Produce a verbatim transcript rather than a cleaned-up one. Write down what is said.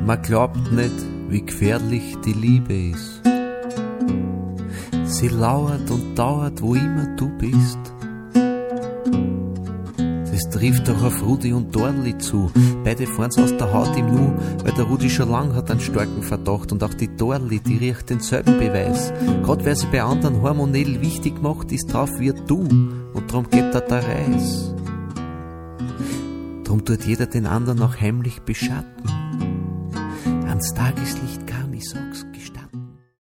Man glaubt nicht, wie gefährlich die Liebe ist. Sie lauert und dauert, wo immer du bist. Das trifft doch auf Rudi und Dorli zu. Beide fachen's aus der Haut im Nu, weil der Rudi schon lang hat einen starken Verdacht. Und auch die Dorli, die riecht denselben Beweis. Grad wer sie bei anderen hormonell wichtig macht, ist drauf wie du. Und drum geht da der Reis. Drum tut jeder den anderen auch heimlich beschatten. Ans Tageslicht kam, ich sag's